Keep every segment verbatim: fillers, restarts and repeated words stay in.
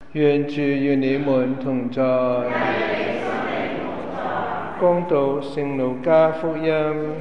願主與你們同在。恭讀聖路加福音。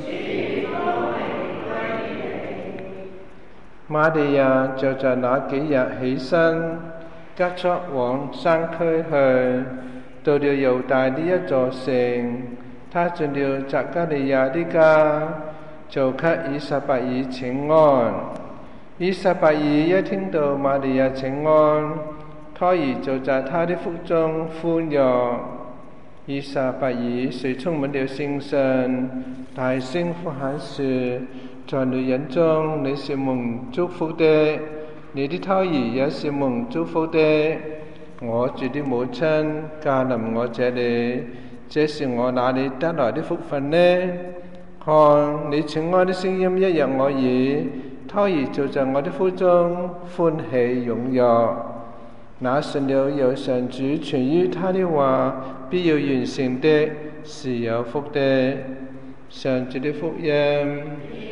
瑪利亞就在那幾日起身，急速往山區去，到了猶大的一座城。他進了匝加利亞的家，就給依撒伯爾請安。依撒伯爾一聽到瑪利亞請安，胎兒就在他的腹中歡躍。依撒伯爾遂充滿了聖神，大聲呼喊說：在女人中你是蒙祝福的，你的胎兒也是蒙祝福的。我主的母親駕臨我這裏，這是我哪裏得來的福分呢？看，你請安的聲音一入我耳，胎兒就在我的腹中歡喜踴躍。那信了由上主傳於他的話必要完成的，是有福的。上主的福音。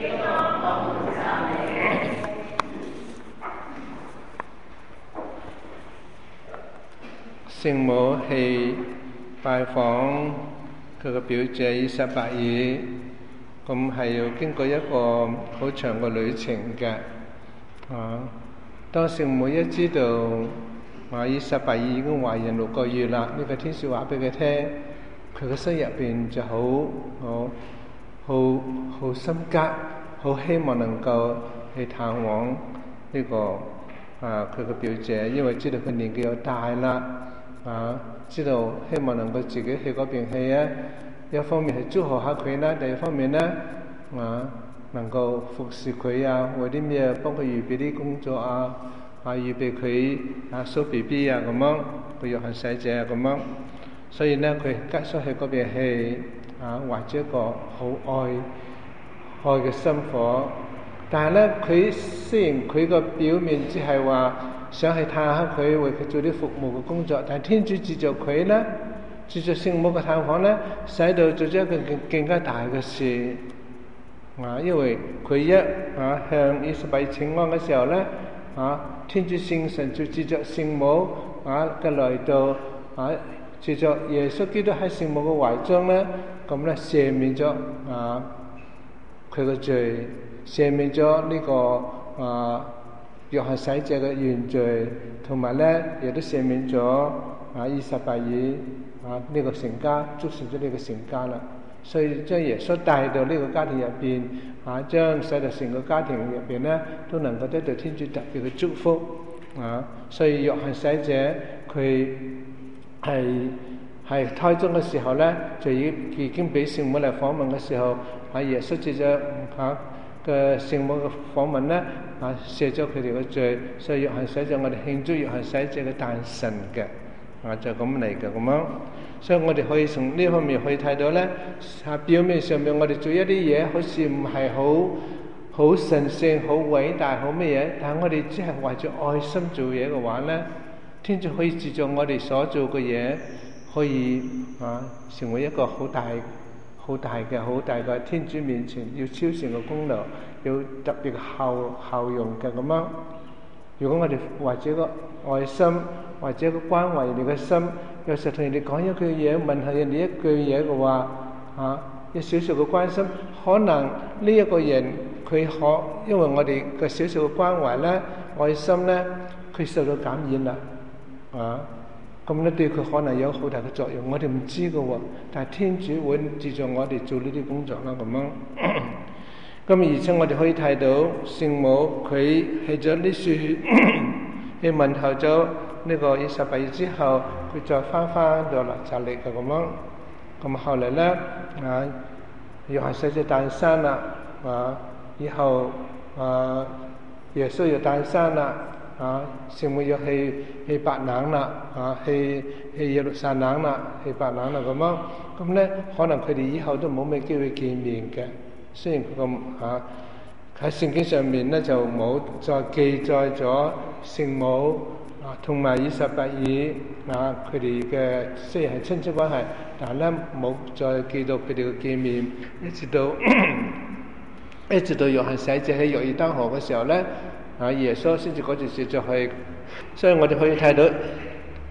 聖母係拜訪佢個表姐依撒伯爾，咁係要經過一個好長嘅旅程嘅。啊，當聖母一知道話依撒伯爾已經懷孕六個月啦，呢、這個天使話俾佢聽，佢個心入邊就好好好好心急，好希望能夠去探望呢、這個啊佢個表姐，因為知道佢年紀又大啦。啊！知道希望能夠自己去嗰邊去啊，一方面係祝賀下佢啦，第二方面咧啊，能夠服侍佢啊，為啲咩幫佢預備啲工作啊，啊預備佢啊收 B B 啊咁樣，佢約翰洗者啊咁樣，所以咧佢急速去嗰邊去啊，懷住一個好愛愛嘅心火，但係咧佢雖然佢個表面只係話想去探下佢，為佢做啲服務嘅工作，但係天主藉著佢咧，藉著聖母嘅探訪咧，使到做咗一個更更加大嘅事啊！因為佢一啊向依撒伯爾請安嘅時候咧，啊天主聖神就藉著聖母啊嘅來到啊，藉著耶穌基督喺聖母嘅懷中咧，咁咧赦免咗啊佢嘅罪，赦免咗呢、這個啊。約翰洗者嘅原罪，同埋咧亦都赦免咗啊依撒伯爾啊呢、這個成家，促成咗呢個成家啦。所以將耶穌帶到呢個家庭入邊，啊將使到成個家庭入邊咧都能夠得到天主特別嘅祝福啊。所以約翰洗者佢係係胎中嘅時候咧，就已已經俾聖母嚟訪問嘅時候，啊耶穌接咗嚇嘅聖母嘅訪問咧。啊，赦咗佢哋嘅罪，所以約翰洗者我哋慶祝約翰洗者嘅誕辰嘅，啊就咁嚟嘅咁樣，所以我哋可以從呢方面可以睇到咧，啊表面上面我哋做一啲嘢好似唔係好好神聖、好偉大、好咩嘢，但係我哋只係為咗愛心做嘢嘅話咧，天主可以藉著我哋所做嘅嘢，可以啊成為一個好大、好大嘅、好大嘅天主面前要超常嘅功勞。有特別效效用嘅咁樣。如果我哋或者個愛心，或者個關懷你嘅心，有時同人哋講一句嘢，問下人哋一句嘢嘅話，啊，一少少嘅關心，可能呢一個人佢可，因為我哋嘅少少嘅關懷咧、愛心咧，佢受到感染啦，啊，咁咧對佢可能有好大嘅作用，我哋唔知嘅喎，但係天主會藉助我哋做呢啲工作啦，咁樣。咁而且我哋可以睇到聖母佢去咗呢處去問候咗呢個依撒伯爾之後，佢再翻翻到拿撒勒嘅咁樣。咁後嚟咧啊，約翰洗者誕生啦，啊以後啊耶穌又誕生啦，啊聖母又去去白冷啦，啊去去耶路撒冷啦，去白冷啦咁樣。咁咧可能佢哋以後都冇咩機會見面嘅。雖然佢咁嚇喺聖經上面咧就冇再記載咗聖母啊同埋依撒伯爾啊佢哋嘅雖然係親戚關係，但係咧冇再記到佢哋嘅見面，一直到一直到約翰洗者喺約爾登河嘅時候咧，啊耶穌先至嗰陣時就去，所以我哋可以睇到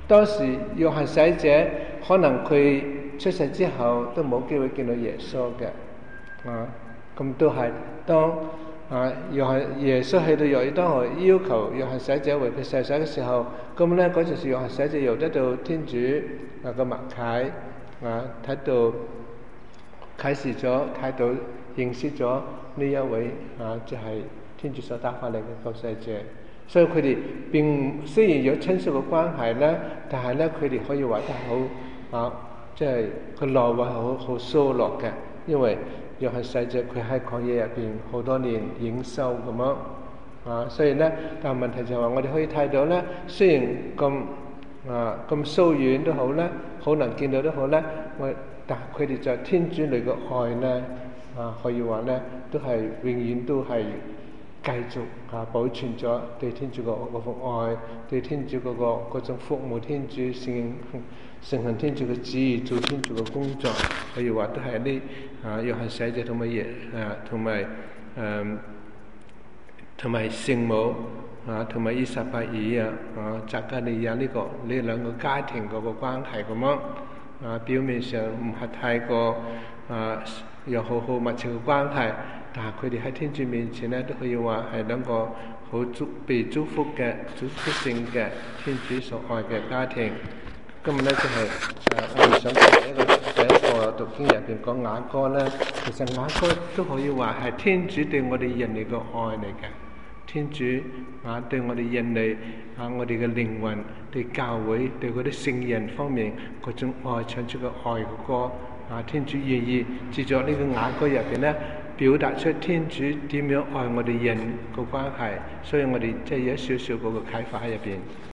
當時約翰洗者可能佢出世之後都冇機會見到耶穌嘅，啊，咁都係當啊約翰耶穌去到約爾當河要求約翰洗者為佢受洗嘅時候，咁咧嗰陣時約翰洗者又得到天主啊個默啟啊，睇到啟示咗，睇到認識咗呢一位啊，就係、是、天主所打發嚟嘅救世者。所以佢哋並雖然有親屬嘅關係咧，但係咧佢哋可以話得好啊，即係個內位係好好疏落嘅，因為約翰洗者佢喺曠野入邊好多年隱修咁樣啊，所以咧，但係問題就係話我哋可以睇到咧，雖然咁啊咁疏遠都好咧，好難見到都好咧，我但係佢哋就天主裏嘅愛咧啊，可以話咧都係永遠都係繼續啊保存咗對天主個嗰份愛，對天主嗰個嗰種服務天主、誠誠行天主嘅旨意、做天主嘅工作，可以話都係呢啊約翰洗者同埋耶啊同埋誒同埋聖母啊同埋伊撒伯爾啊啊匝加利亞呢個呢兩個家庭嗰個關係咁樣啊，表面上唔係太過啊有好好密切嘅關係。但係佢哋喺天主面前咧，都可以話係兩個好祝被祝福嘅、祝福性嘅天主所愛嘅家庭。今日咧就係、是、誒、啊，我哋想講一個第一個讀經入邊講雅歌咧，其實雅歌都可以話係天主對我哋人類嘅愛嚟嘅。天主啊，對我哋人類啊，我哋嘅靈魂、對教會、對嗰啲聖人方面嗰種愛唱出嘅愛嘅歌啊，天主願意藉著呢個雅歌入邊咧，表達出天主點樣愛我哋人個關係，所以我哋即係有少少嗰個啟發喺入邊。